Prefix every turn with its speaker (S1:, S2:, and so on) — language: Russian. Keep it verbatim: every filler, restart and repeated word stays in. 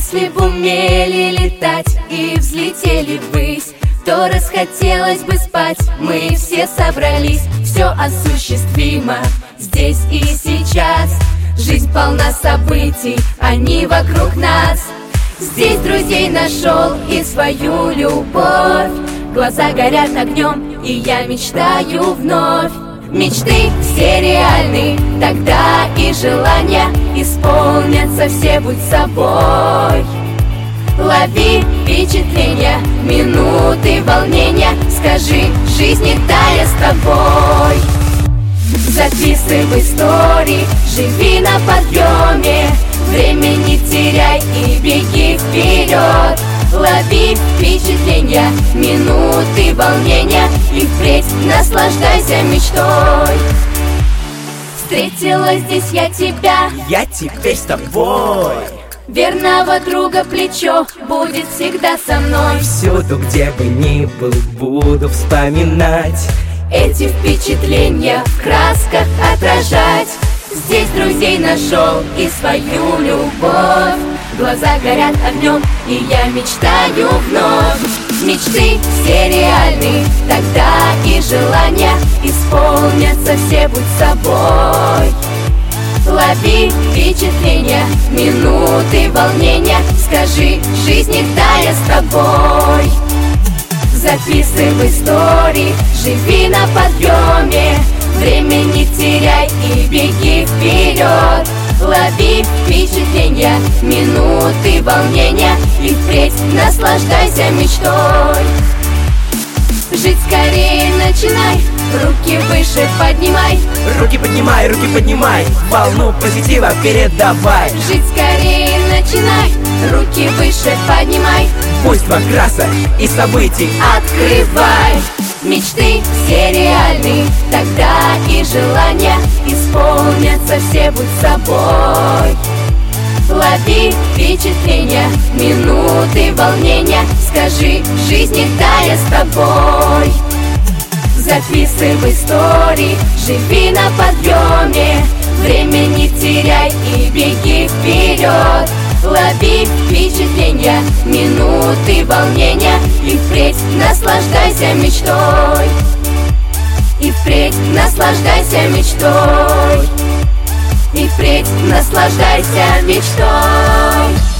S1: Если б умели летать и взлетели ввысь, то расхотелось бы спать. Мы все собрались, все осуществимо здесь и сейчас. Жизнь полна событий, они вокруг нас. Здесь друзей нашел и свою любовь. Глаза горят огнем, и я мечтаю вновь. Мечты все реальны, тогда и желания исполнятся все, будь собой. Лови впечатления, минуты волнения. Скажи, жизни тая с тобой. Записывай истории, живи на подъеме. Время не теряй и беги вперед. Лови впечатления, минуты волнения. И впредь наслаждайся мечтой. Встретила здесь я тебя,
S2: я теперь с тобой.
S1: Верного друга плечо будет всегда со мной.
S2: Всюду, где бы ни был, буду вспоминать
S1: эти впечатления, в красках отражать. Здесь друзей нашел и свою любовь. Глаза горят огнем, и я мечтаю вновь. Мечты все реальны, тогда и желания исполнятся все, будь собой. Лови впечатления, минуты волнения. Скажи, жизни тая с тобой. Записывай истории, живи на подъеме. Время не теряй и беги вперед. Лови впечатления, минуты волнения. И впредь наслаждайся мечтой. Жить скорее начинай, руки выше поднимай.
S2: Руки поднимай, руки поднимай, волну позитива передавай.
S1: Жить скорее начинай, руки выше поднимай.
S2: Буйство красок и событий
S1: открывай. Мечты все реальны, тогда и желания исполнятся все, будь собой. Лови впечатления, минуты волнения. Скажи, жизни тая с тобой. Записывай истории, живи на подъеме. Время не теряй и беги вперед. Лови впечатления, минуты волнения. И впредь наслаждайся мечтой. И впредь наслаждайся мечтой. И впредь наслаждайся мечтой.